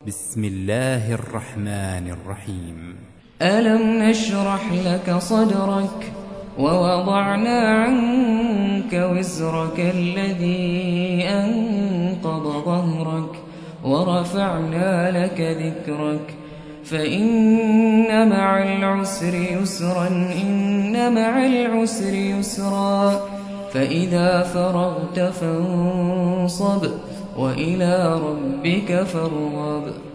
بسم الله الرحمن الرحيم. ألم نشرح لك صدرك ووضعنا عنك وزرك الذي أنقض ظهرك ورفعنا لك ذكرك فإن مع العسر يسرا إن مع العسر يسرا فإذا فرغت فانصب وإلى ربك فارغب.